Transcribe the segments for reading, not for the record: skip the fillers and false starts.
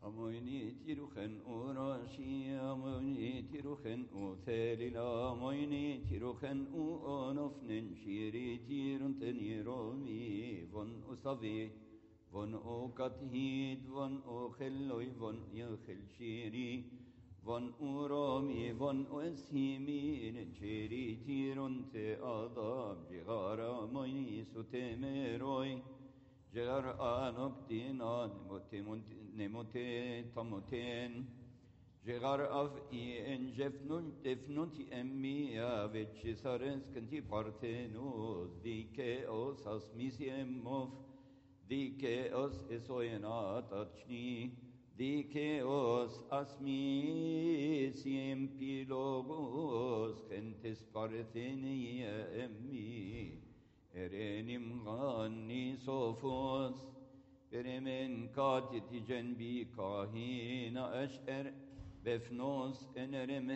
Amoyni tiruchen urashi, amoyni tiruchen uthelila, amoyni tiruchen uonofnen shiri tirunten yeromi, von usavi, von okathid, von ocheloi, von yachel shiri, von uromi, von ueshimin, shiri tirunte adam, jigara amoyni sutemeroi, Jar anoktina nemote tamoten Jar av en jefnunti emmia vechisares kanti partenos dike os asmisiemov dike os esoenat achni dike os asmisiem pilogos gentes parthenia emmi Erenim ganni sofos, beremen katiti cenbi kahina eşer, befnos enerem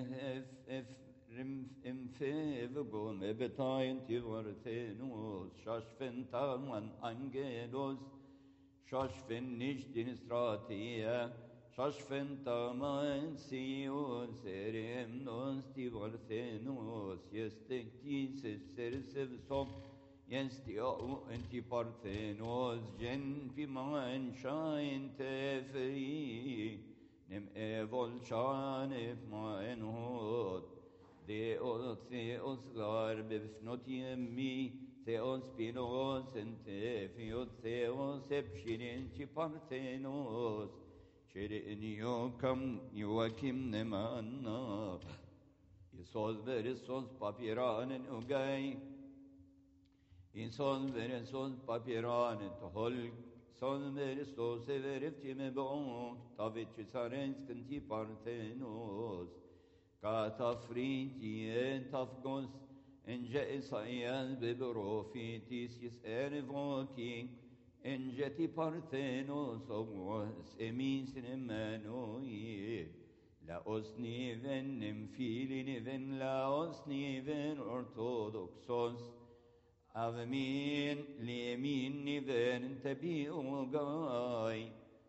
emfevgum ebetayin tivartenos, şaşfen taman angelos, şaşfen niştin stratiye, şaşfen taman siyos, eremnos tivartenos, yestektis sersev sop, Yenstiau enti parthenos gen piman shain tefri nem evol shan ef maen hot theos gar befnot yemi theos pinos ente fiot theos epshin enti parthenos Cherenio kam Joachim nemanna Yesos veresos papiranen ugay İnsan veresos papiranen tohol son veresos evereftime bon tavetçi sarenskanti parthenos katafrinti tafgos ence esayel beberofitis yes ervoki enceti parthenos ogos eminsin emmanoi la osni vennem filini ven la osni ven ortodoksos Avmin limin niven tebiu gai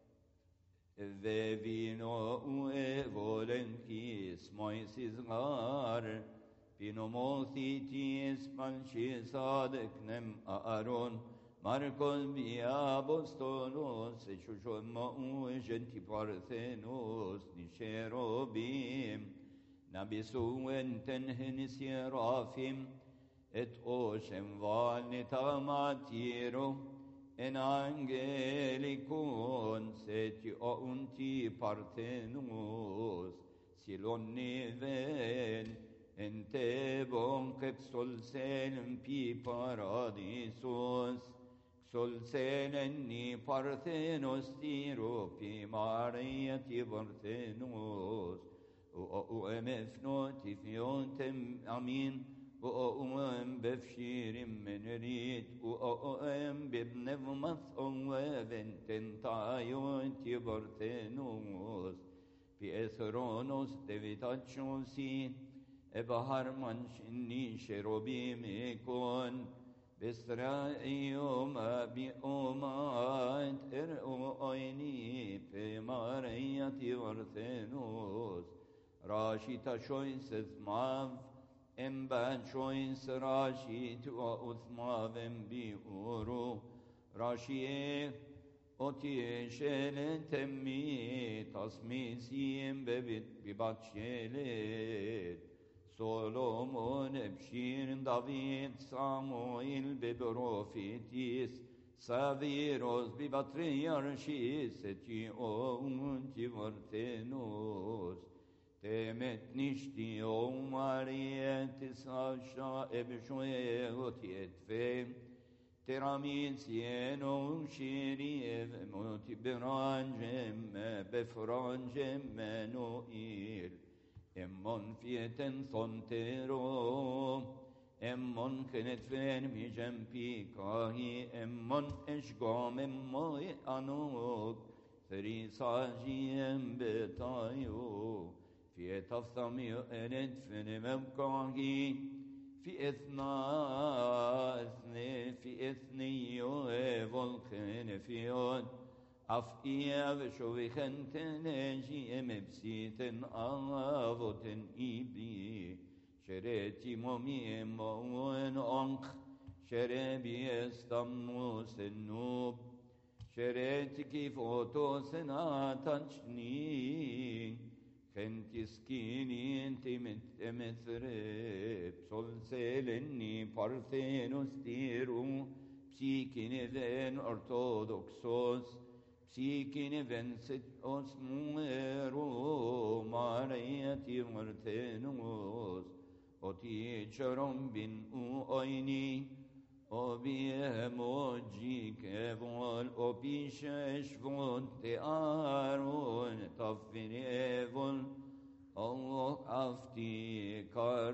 ve vino ue volenkis moisis gar pinomothetis manchis adeknem aaron Marcos via apostolos echushoma ue genti parthenos nisherobim nabisu enten henis serafim et oshem valnita matiro en angelicon seti unti parthenos silon niven en te bon sol selen pi paradisos sol selen ni parthenos tiro pi maria ti parthenos o emefnoti fiontem amin بفشير من ريت ببنفمث وبنتن تايون تبرتنوس بإثرونوس تبتاتشوسي بهر منشني شروبي ميكون بسرائيوم بأمات إرؤيني بمارية تبرتنوس راشي تشويس اسماف Emben şoins raşi tua uthmavem bi uru raşiye otiye şelen temmi tasmisiyem bebit bibatşelet Solomon ebşirin David Samuel beberofitis Saviros bibatriyarşis eti ounti vartenos Temet nişti o mariyetis aşağı ebşoyot yetfe Teramis yenon şiriyev moti berancemme befrancemme noil Emmon fiyeten sontero Emmon kınetfen mi cempi kahi Emmon eşgam emmoy anok Ferisaciyem betayo في تفثمي أنت فنمبقاهي في في إثني فولكن فيون Afia v'shovichen teneji emepsiten avoten ibli Shereti momi emoen onch Sherebi estamus enub Shereti kifotos enatachni Kentiskini entimetrep Solselenni parthenos tiru Psikine ven ortodoxos Psikine venset os muero Mariati martenos Oti charom bin uoini Obi emoji kevol Obi sheshvon te aron Tafini evol Allah afti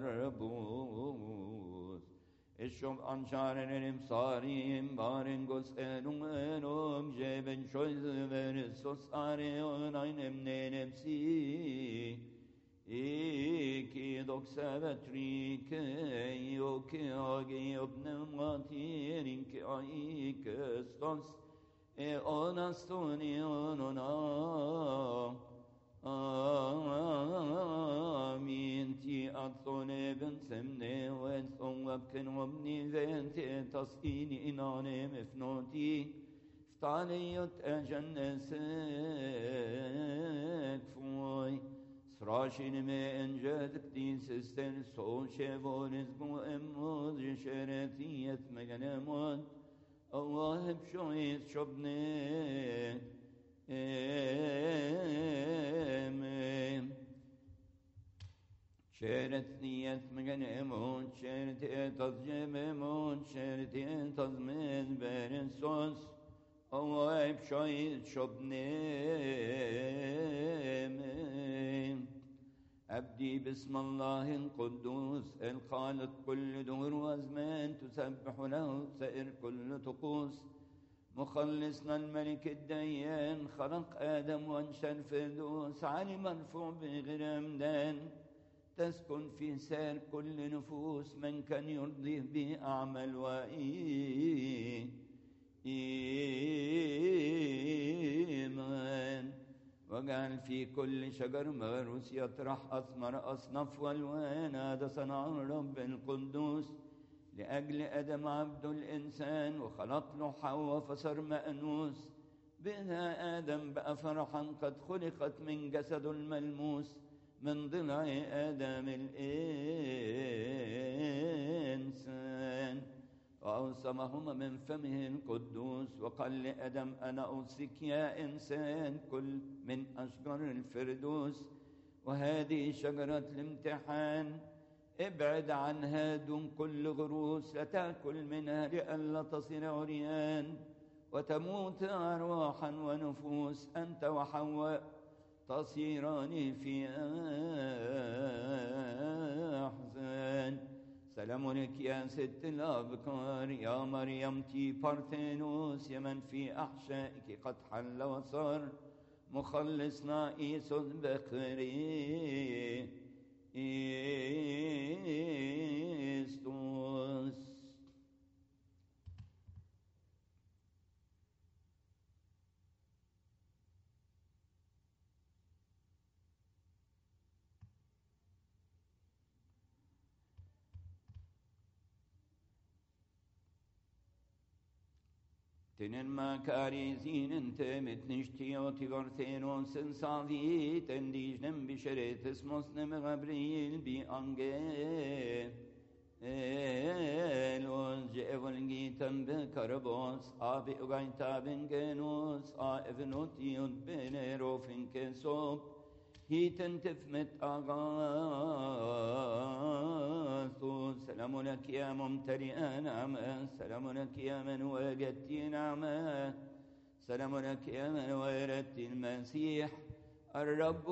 karbus Eşom anşarenim sarim Barengos enum Jeben şoyz veresos areon Aynem nenemsi İki doksevetrike Yoki agi obnematirin Ki aikestos Onastoni onona Amin ti atzone ben semne ve son webken wabni vente tasini inane mefnoti ftaniyot ejennesek foy srashin me enjedik din sisten sol şevoniz bu emmuz şeretiyet meganemon Allah hep şoyet şobne شرت نيت مجنمون شرت تزجممون شرت تزمز برنسوس أوائب شايد شبنم أبدي باسم الله القدوس الخالق كل دهر وأزمان تسبح له سائر كل طقوس مخلصنا الملك الديان خلق آدم وانشى الفردوس علي مرفوع بغير أمدان تسكن في سير كل نفوس من كان يرضيه بأعمال وإيمان وجعل في كل شجر مغروس يطرح أثمر أصناف والوان هذا صنع الرب القدوس لأجل آدم عبد الإنسان وخلق له حواء فصار مأنوس بها آدم بقى فرحا قد خلقت من جسد الملموس من ضلع آدم الإنسان وأوسمهما من فمه القدوس وقال لآدم أنا أوصيك يا إنسان كل من أشجار الفردوس وهذه شجرة الامتحان ابعد عنها دون كل غروس لا تأكل منها لئلا تصير عريان وتموت أرواحا ونفوس أنت وحواء تصيران في أحزان سلام لك يا ست الأبكار يا مريم تي بارثينوس يا من في أحشائك قد حل وصار مخلصنا إيسوس بخري إستوس Tenen makarizin entemet niştiyoti varthenon sensavi tendijnem bişeretes mosnem Gabriel bi angel Elos jevol gitem be karabos abi ugayta ben genos a evnotiyot benerofin kesop hiten tefmet agathus سلام لك يا ممتلئ نعمة سلام لك يا من وجدت نعمة سلام لك يا من وردت المسيح الرب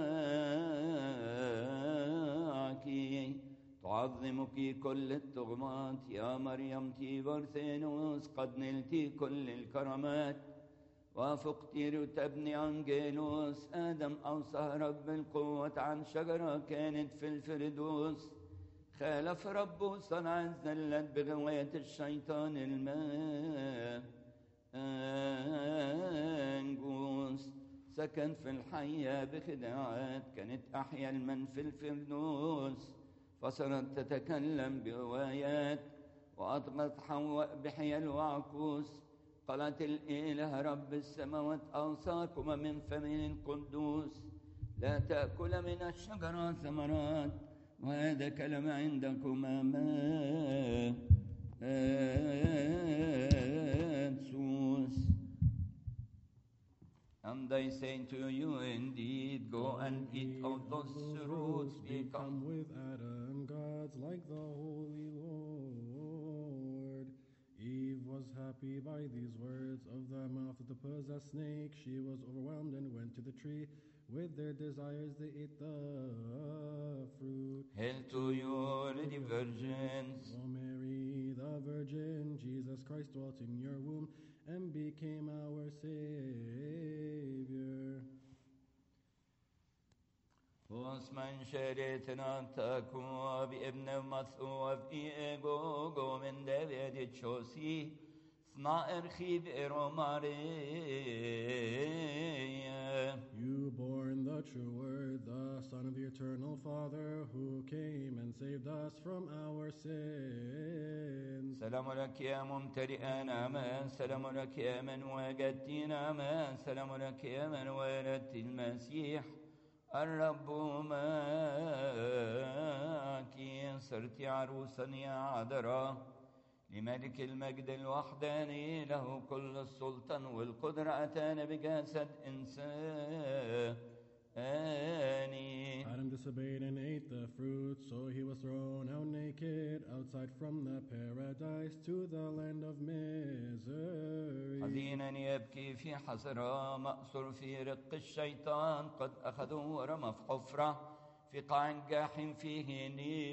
معك تعظمك كل الطغمات يا مريم تي برثينوس قد نلت كل الكرامات وافقت رتبني أنجيلوس آدم أوصى رب القوة عن شجرة كانت في الفردوس خالف ربه صنع الزلات بغواية الشيطان الماء سكن في الحياة بخداعات، كانت أحيا المن في الفردوس، فصارت تتكلم بروايات، وأطغت حواء بحيل وعكوس. قالت الإله رب السماوات أوصاكما من فمه القدوس لا تأكل من الشجرة ثمرات، وهذا كلام عندكما سوس. And I say to you, indeed, go and eat of those roots, become with Adam gods like the Holy Lord. Eve was happy by these words of the mouth of the possessed snake. She was overwhelmed and went to the tree. With their desires they ate the fruit. Hail to you, lady virgins. O Mary, the Virgin, Jesus Christ dwelt in your womb and became our Savior. واسمن شريتنا تكو بابن مثوى في ايغوغو من دافيد تشوسي صنائر خيب ماريا. You born the true word, the Son of the eternal Father, who came and saved us from our sins. سلام لك يا ممتلئا نعما، سلام لك يا من وجدت نعما، سلام لك يا من ولدت المسيح. الرب معك، صرت عروسا يا عذراء لملك المجد الوحداني، له كل السلطان والقدرة، أتانا بجسد إنساني. Adam disobeyed and ate the fruit, so he was thrown out naked outside from the paradise to the land of misery. حزينا يبكي في حسرة، مأسور في رق الشيطان، قد أخذه ورمى في حفرة في قاع جاحم فيه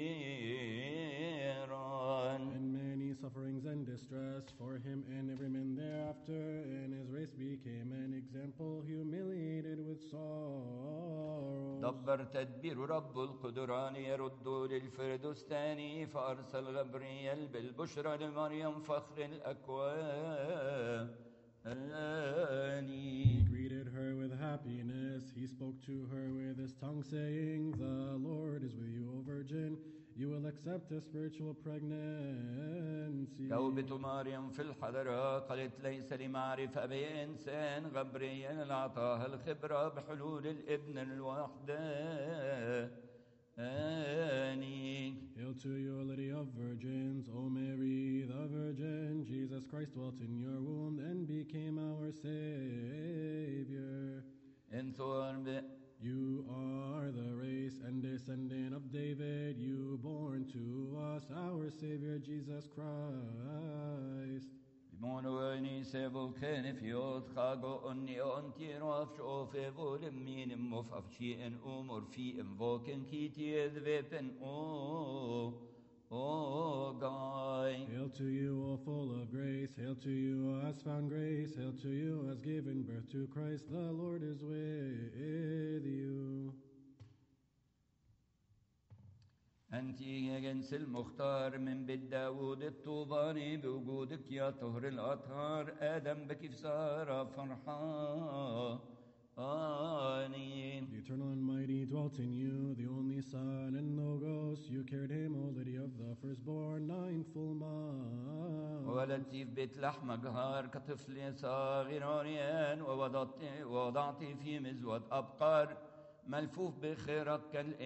نيران. And many sufferings and distress for him and every man thereafter, and his race became an example, humiliated with sorrow. دبر تدبير رب القدران يرد للفردوس تاني، فأرسل غبريل بالبشرى لمريم فخر الأكوان. He greeted her with happiness. He spoke to her with his tongue, saying, "The Lord is with you, O Virgin. You will accept a spiritual pregnancy." توبة مريم في الحضرة، قالت ليس لي معرفة بإنسان، غبريل أعطاها الخبرة بحلول الابن الوحداني. Hail to you, Lady of Virgins, O Mary, the Virgin. Jesus Christ dwelt in your womb and became our Savior. You are the race and descendant of David. You born to us, our Savior, Jesus Christ. بمونواني سيبو كان في يوتخاغو أني أنتي رافشو في بولم مين مفافشي إن أمور في إنفوكن كيتي ذبيبن Oh God. Hail to you, O full of grace. Hail to you, O has found grace. Hail to you, O has given birth to Christ. The Lord is with you. أنت يا جنس المختار من بيت داود الطوباني، بوجودك يا طهر الأطهار، آدم بك في سارة فرحاني. The eternal and mighty dwelt in you, the only Son and Logos. You carried him, O Lady of the firstborn, 9 full months. وولدت في بيت لحم جهار كطفل صاغر عريان، ووضعت في مزود أبقار ملفوف بخيرك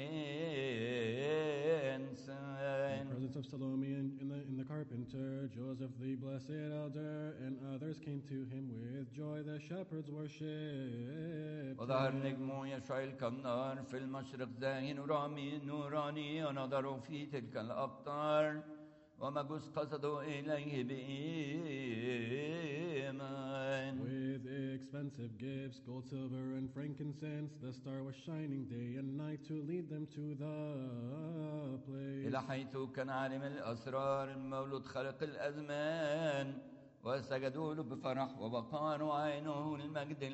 كالإنسان. In the presence of Salome in the carpenter, Joseph the blessed elder, and others came to him with joy. The shepherds worshipped. وظهر نجم يشعل كالنار في المشرق زاهي نوراني، ونظروا في تلك الأقطار ومجوس قصدوا إليه بإيمان. With expensive gifts, gold, silver, and frankincense, the star was shining day and night to lead them to the place. إلى حيث كان عالم الأسرار المولود خلق الأزمان، وسجدوا له بفرح ووقاروا عينه المجد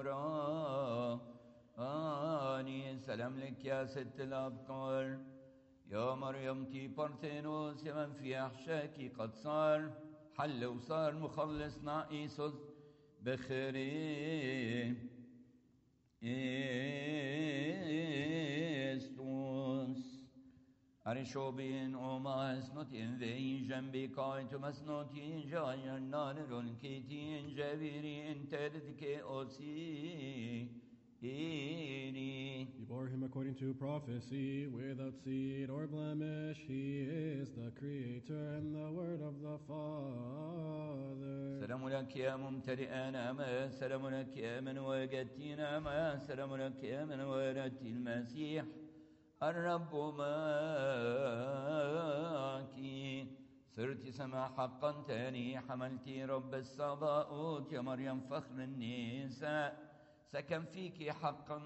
النوراني. سلام لك يا ست الأبطال، يا مريم تي بارثينوس، يا من في أحشاكي قد صار حل وصار مخلصنا إيسوس بخيرين. Estus. Arishobin omas not in vision be kind to us not in giant non kiti in javiri in tedike osi. You bore him according to prophecy, without seed or blemish. He is the Creator and the Word of the Father. سلام لك يا ممتلئ نعمة سلام لك يا من وجدت نعمة سلام لك يا من ولدت المسيح الرب معك صرت سما حقا تاني حملت رب الصباؤوت يا مريم فخر النساء سكن فيك حقا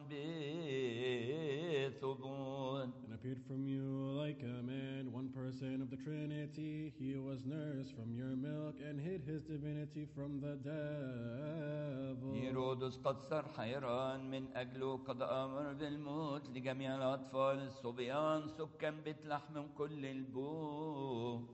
بثبوت. And appeared from you like a man, one person of the Trinity. He was nursed from your milk and hid his divinity from the devil. هيرودس قد صار حيران من أجله قد أمر بالموت لجميع الأطفال الصبيان سكان بيت لحم كل البيوت.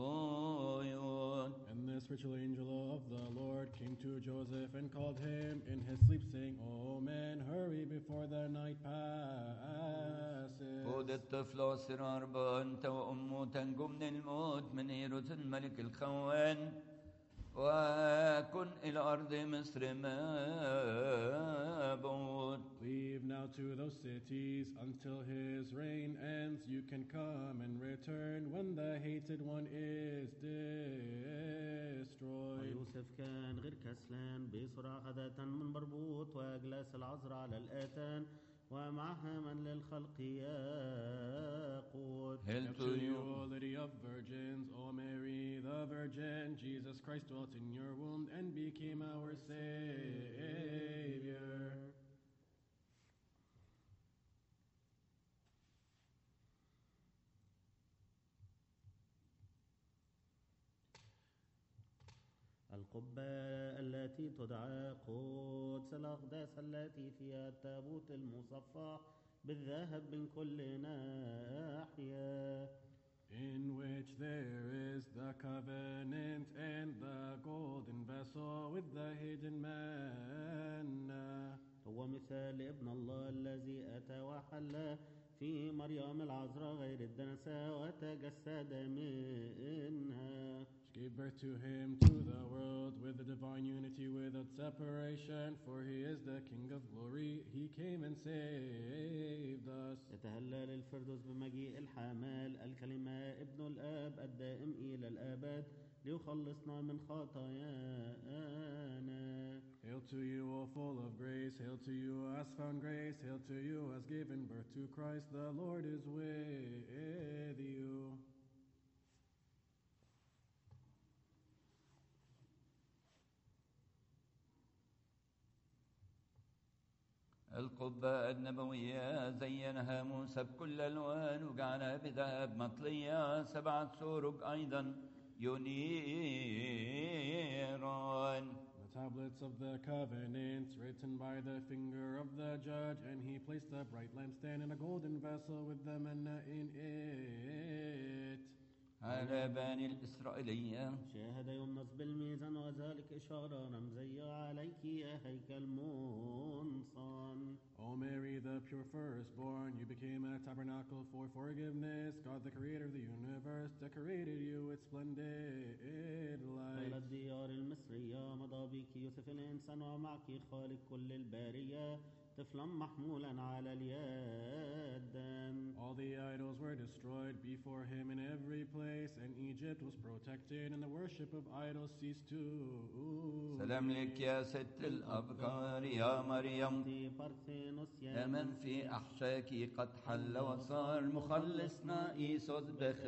And the spiritual angel of the Lord came to Joseph and called him in his sleep, saying, O man, hurry before the night passes. خذ الطفل والصغار أنت وأمه تنجو من الموت من هيرودس الملك الخوان وكن إلى أرض مصر مابعود. Leave now to those cities until his reign ends. You can come and return when the hated one is destroyed. ويوسف كان غير كسلان بسرعة غداة من بربوط وأجلاس العذراء على الآتان ومعها من للخلق يقود. Hail to you, O Lady of Virgins, O Mary the Virgin, Jesus Christ dwelt in your womb and became our Savior. القبة التي تدعى قدس الأقداس التي فيها التابوت المصفى بالذهب من كل ناحية. In which there is the covenant and the golden vessel with the hidden manna. هو مثال ابن الله الذي أتى وحل في مريم العذراء غير الدنسة وتجسد منها. She gave birth to him to the world with the divine unity without separation, for he is the King of glory. He came and saved us. يتهلل الفردوس بمجيء الحمال الكلمة ابن الآب الدائم إلى الآباد ليخلصنا من خطايانا. Hail to you, O full of grace. Hail to you, as found grace. Hail to you, as given birth to Christ. The Lord is with you. القبة النبوية زينها موسى بكل ألوان وجعلها بذهب مطلية 7 سورج أيضا ينيران. The tablets of the covenants written by the finger of the judge, and he placed the bright lampstand in a golden vessel with the manna in it. على بني الإسرائيلية شاهد يمنص بالميزان وذلك إشارة رمزية عليك يا هيكل منصان. O Mary, the pure firstborn, you became a tabernacle for forgiveness. God, the creator of the universe, decorated you with splendid إلى light. الديار المصرية مضى بك يوسف الإنسان ومعك خالق كل البارية طفلا محمولا على اليد. All the idols were destroyed before him in every place, and Egypt was protected, and the worship of idols ceased too. سلام لك يا ست الأبكار يا مريم بارثينوس يا من في أحشاك قد حل وصار مخلصنا إيسوس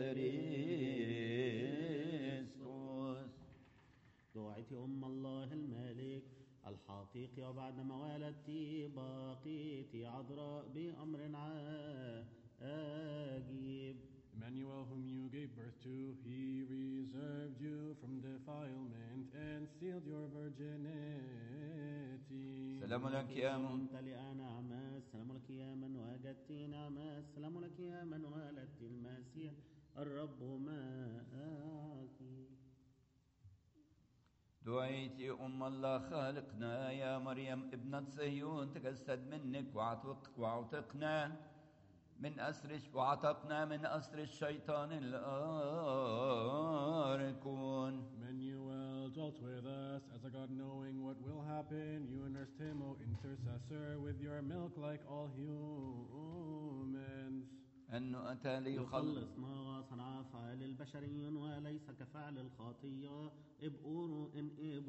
بخريستوس. دعيت أم الله الملك الحقيقي وبعدما ولدت بقيت عذراء بأمر عجيب. Emmanuel, whom you gave birth to, he reserved you from defilement and sealed your virginity. سلام لك يا ممتلئ نعمة سلام لك يا من وجدت نعمة سلام لك يا من ولدت المسيح الرب معك. دعيتي أم الله خالقنا يا مريم ابنة صهيون تجسد منك وعتقنا من أسر وعتقنا من أسر الشيطان الآركون. Emmanuel dwelt with us as a God knowing what will happen. You nursed him, O intercessor, with your milk like all humans. أنه أتى ليخلص يخلصنا وصنع أفعال البشري وليس كفعل الخطية إبؤور إن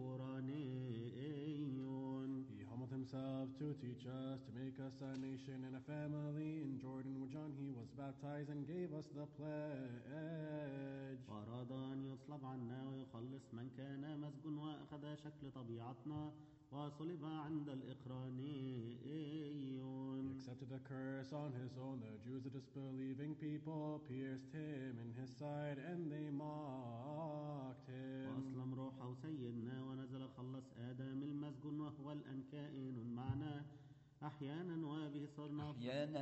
إبورانيون. He humbled himself to teach us, to make us a nation and a family. In Jordan with John he was baptized and gave us the pledge. وأراد أن يصلب عنا ويخلص من كان مسجون وأخذ شكل طبيعتنا وصلب عند الإقرانيون. He accepted the curse on his own. The Jews, the disbelieving people, pierced him in his side and they mocked him. وأسلم روحه سيدنا ونزل خلص آدم المسجون وهو الآن كائن معنا أحيانا وبه صرنا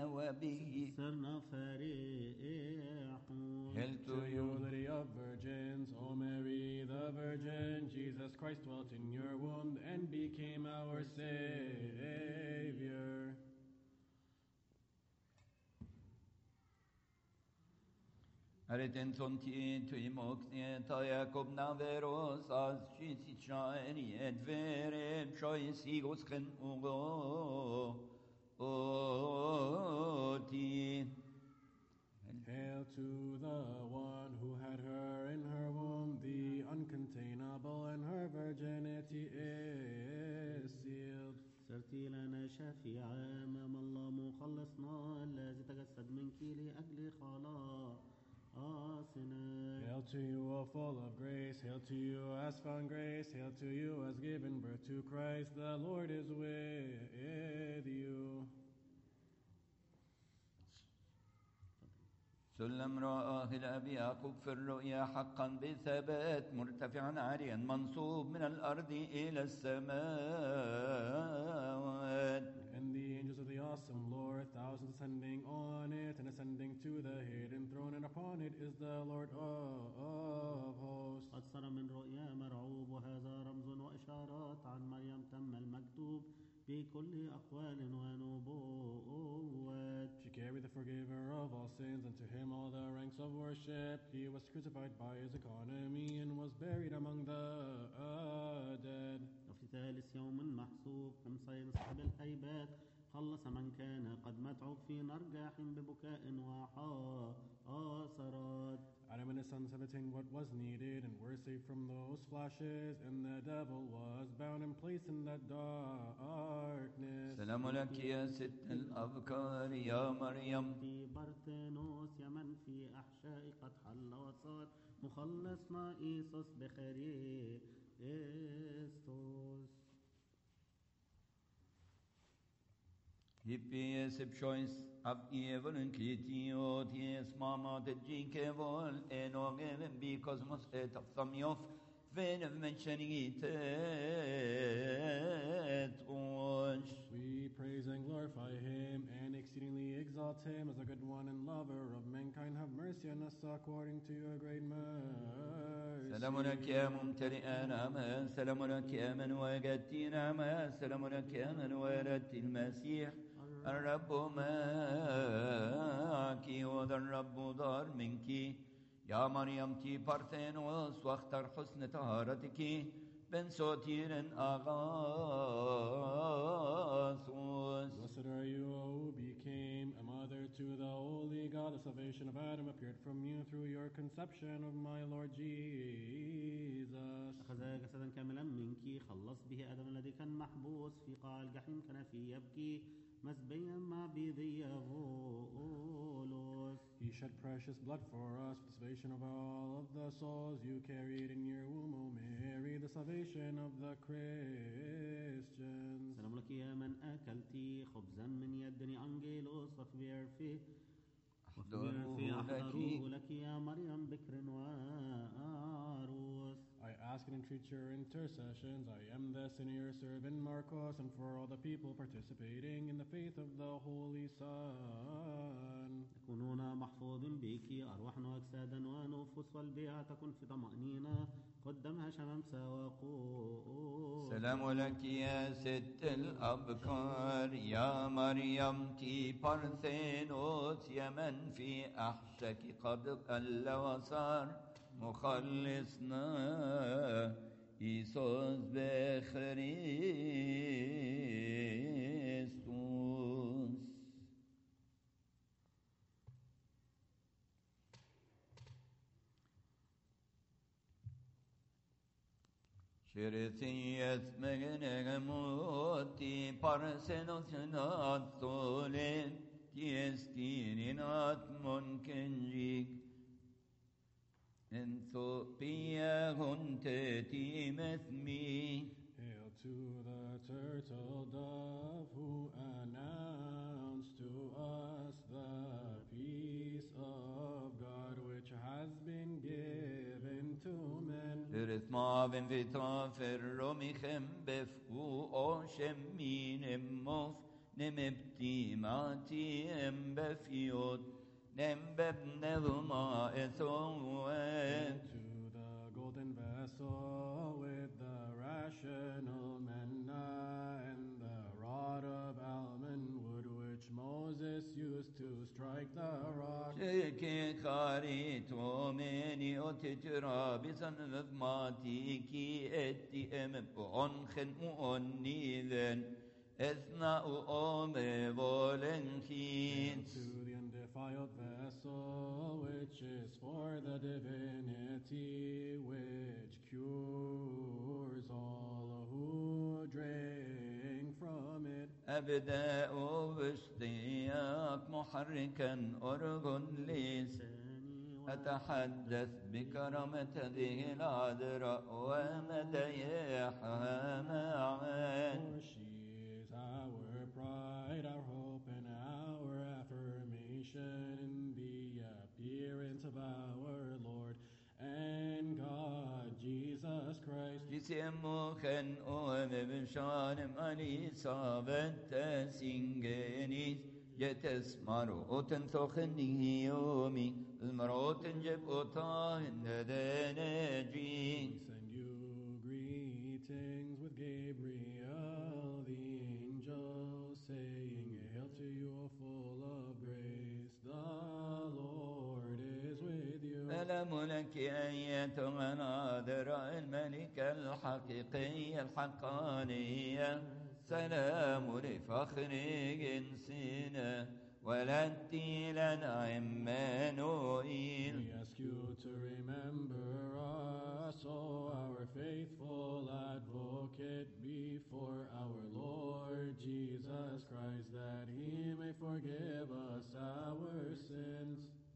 فرحون. Hail To you, Lady of Virgins, O Mary, the Virgin, Jesus Christ dwelt in your womb and became our Savior. Ariten sonti tu imokne ta Jakob naveros as shisi chaini et vere choi sigos ken ugo oti. Hail to the one who had her in her womb, the uncontainable, and her virginity is sealed. صرتي لنا شفيعا أمام الله مخلصنا الذي تجسد منك لأجل خلاصنا. Hail to you, O full of grace. Hail to you, as found grace. Hail to you, as given birth to Christ. The Lord is with you. سلم رآه الأبي يعقوب في الرؤيا حقا بثبات مرتفعا عاليا منصوب من الأرض إلى السماوات. And the angels of the awesome Lord, thousands ascending on it and ascending to the hidden throne, and upon it is the Lord of hosts. قد صار من رؤيا مرعوب وهذا رمز وإشارات عن مريم تم المكتوب بكل أقوال ونبوات. She carried the forgiver of all sins, and to him all the ranks of worship. He was crucified by his economy and was buried among the dead. وفي ثالث يوم محسوب قم سينصب الهيبات خلص من كان قد متعوب في نرجاح ببكاء وحسرات. Adam and his sons have attained what was needed and were saved from those flashes, and the devil was bound and placed in that darkness. سلام لك يا ست الأبكار يا مريم. في برتنوس يمن في أحشاء قد حل وصار مخلصنا إيسوس بخريستوس. Hippies choice av even kitio ties mama de jinke vol enogen bi cosmos et of samyof ven of mentioning it We praise and glorify him and exceedingly exalt him as a good one and lover of mankind. Have mercy on us according to your great mercy. سلام لك يا ممتلئ نعمة سلام لك يا من وجدت نعمة سلام لك يا من ولدت المسيح الرب معك وذا الرب دار منك يا مريم تي بارثينوس واختر حسن طهارتك بن سوتير أغاثوس. Blessed are you, who became a mother to the Holy God. The salvation of Adam appeared from you through your conception of my Lord Jesus. أخذ جسدا كاملا منك خلص به آدم الذي كان محبوس في قاع الجحيم كان في يبكي مسبيا مع بيضي بولس. He shed precious blood for us, the salvation of all of the souls you carried in your womb, O Mary, the salvation of the Christians. سلام لك يا من أكلت خبزا من يد أنجيلوس وخبير فيه أحضروه لك يا مريم بكر وعروس. I ask and entreat your intercessions. I am the senior servant Marcos, and for all the people participating in the faith of the Holy Son. يكونون محفوظ بك أرواحنا وأجسادا ونفوس والبيع تكون في طمأنينة قدامها شمامسة وقوت. سلام لك يا ست الأبكار يا مريم تي بارثينوس يا من في أحشك قد قل وصار مخلصنا إيسوس بخريستوس. شرثيت مغنغموتي بارسنوثنات طولين تيستيرينات منكنجيك انثوبيا هنت تيمثمي. Hail to the turtle dove who announced to us the peace of God which has been given to men. Rithma vem vita ferro michem befku o shemmin emmof nemepti mati embefiot nembeb nevma ethoen. To the golden vessel with the rational manna and the rod of almond wood which Moses used to strike the rock. Sheke karito meni otitra bisan vmati ki eti empon khen uonniden ethna uome volen khins. To the undefiled vessel which is for the divinity which cures all who drink from it. أبدأ باشتياق محركا أرغن ليس أتحدث بكرامة هذه العذراء ومديحها معا. For she is our pride, our hope, and our affirmation in the appearance of our Lord and God, Jesus Christ. جسموخن بشان إليصابت سينجينيس يتسمر وتنثخني يومي المروت جب أطاهن We دنجين. send you greetings with Gabriel, the angel, saying, Hail to you, full of grace. The Lord is with you. سلام لك أيتها العذراء الملكة الحقيقية الحقانية. سلام لفخر جنسنا ولدتي لنا عمانوئيل. We ask you to remember us, O our faithful advocate, before our Lord Jesus Christ, that he may forgive us our sins.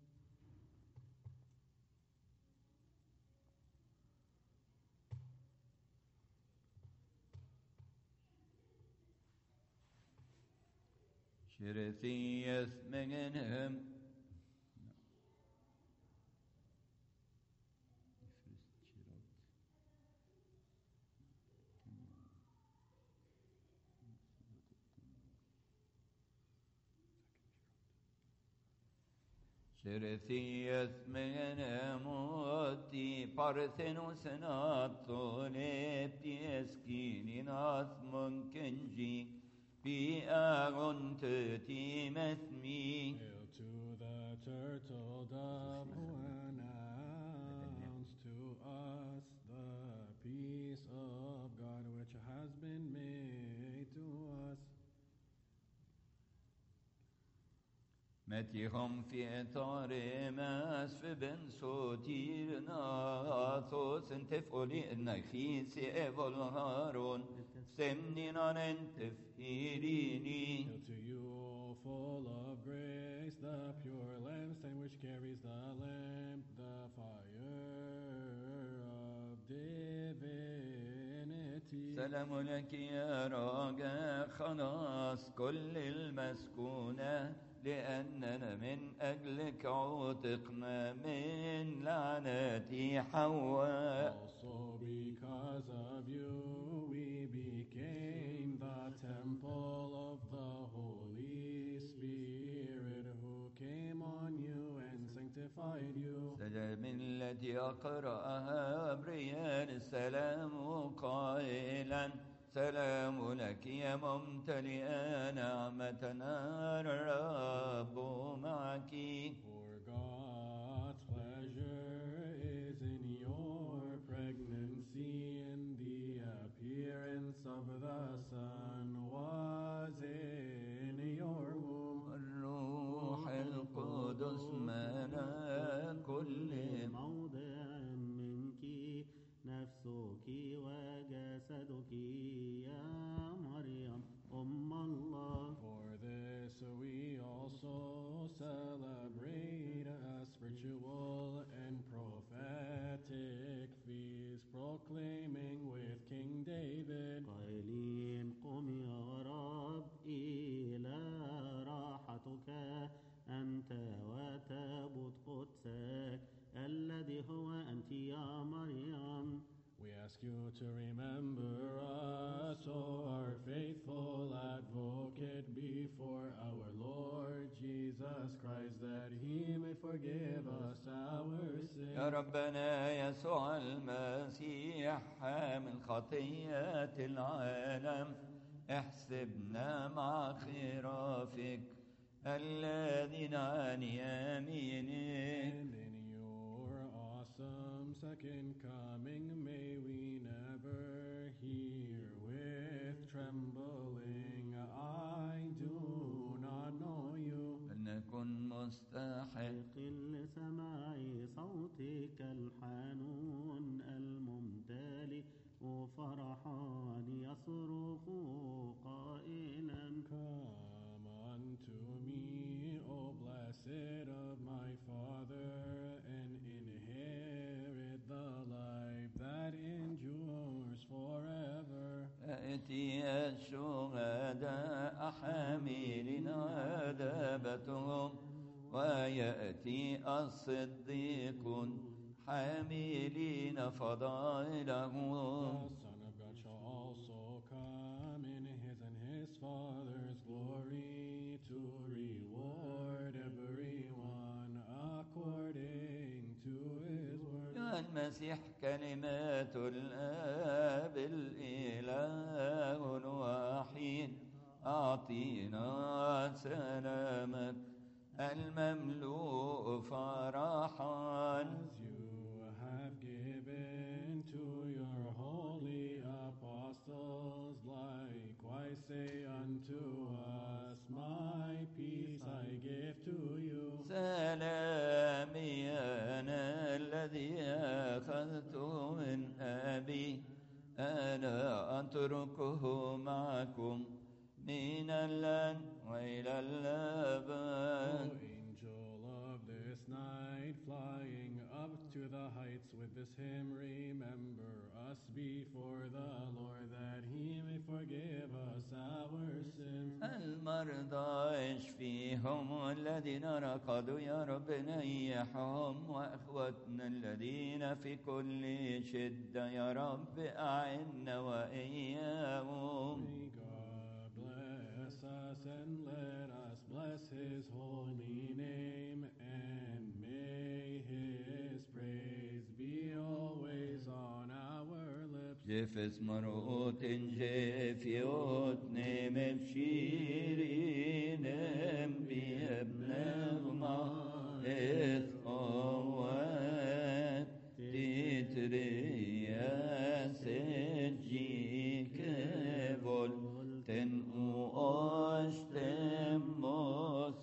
شرثيث منهم شرثيث منهم موتي بارثنوس ناطوليبتي اسكيني ناس منكنجي في أغنت تيمثمي. Hail to the turtle dove who announced to us the peace of God which has been made to us. متيهم في إطار ماس في بن صوتير ناثوس انتفولي النخيس إيفول هارون سمنينا انتفيريني. Hail to you, full of grace, the pure lampstand which carries the lamp, the fire of divinity. سلام لك يا راجع خلاص كل المسكونة لأننا من أجلك عتقنا من لعنة حواء. Also because of you we became the temple of the Holy Spirit who came on you and sanctified you. سلام التي أقرأها بريان السلام قائلا سلام لك يا ممتلئة نعمتنا الرب معك. For God's pleasure is in your pregnancy, and the appearance of the Son was in your womb. الروح القدس ملا كل موضع منك نفسك وجسدك يا مريم أم الله. For this we also celebrate a spiritual and prophetic feast, proclaiming with King David, قائلين قم يا رب إلى راحتك أنت وتابوت قدسك الذي هو أنت يا مريم. We ask you to remember us, O our faithful advocate, before our Lord Jesus Christ, that he may forgive us our sins. يا ربنا يسوع المسيح حامل خطية العالم احسبنا مع خرافك الذين عن يمينك. And in your awesome second coming, may we never hear with trembling, I do not know you. فلنكن مستحق لسماع صوتك الحنون الممتلئ فرحا يصرخ قائلا Come unto me, O blessed of my Father, and inherit the life that endures forever. يأتي الشهداء حاملين عذابتهم ويأتي الصديقون حاملين فضائلهم. The Son of God shall also come in his and his Father's glory to reward everyone according to his word. يا المسيح كلمات الآب الإله الوحيد أعطينا سلامك المملوء فرحا. As you have given to your holy apostles, likewise say unto us, my peace I give to you. سلامي أنا الذي أخذته من أبي أنا أتركه معكم من الآن وإلى O الأبد. angel of this night, flying up to the heights with this hymn, remember us before the Lord, that he may forgive us our sins. المرضى اشفيهم الذين رقدوا يا رب نيحهم وأخوتنا الذين في كل شدة يا رب أعنا وإياهم. May God bless us and let us bless his holy name, and may his praise be always on our lips. جفس مرؤوت جفيوت نمف شيرين بابن الماء إثقوات تتريا سجيك فولتن أشتموس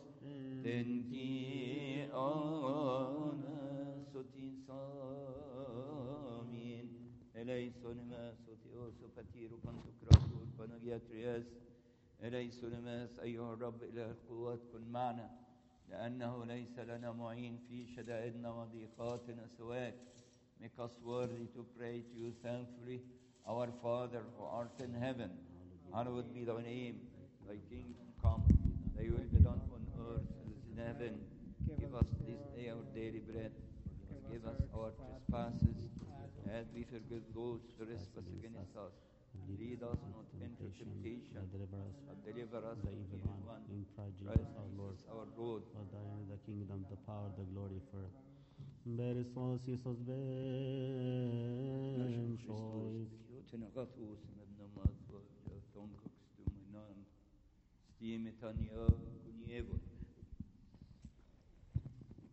تنتي أنا ستين صامين إليسون ما ستيوس فتيرو بنتكراتور بنجياترياس إليسون ماس أيها الرب إله القوات كن معنا لأنه ليس لنا معين في شدائدنا وضيقاتنا سواك. Make us worthy to pray to you thankfully. Our Father who art in heaven, hallowed be thy name. Thy kingdom come, thy will be done on earth as in heaven. Give us this day our daily bread. Forgive us our trespasses, as we forgive those who trespass against us. Lead us not into temptation, but deliver us but deliver us from the from evil evil one. one. In Christ Christ Jesus our Lord. Jesus our Lord. For thine is the kingdom, the power, the glory forever. Berismos Iisus ben choice. Tjena gathos med namaz var jag tångkoks du med namn. Stimet han jag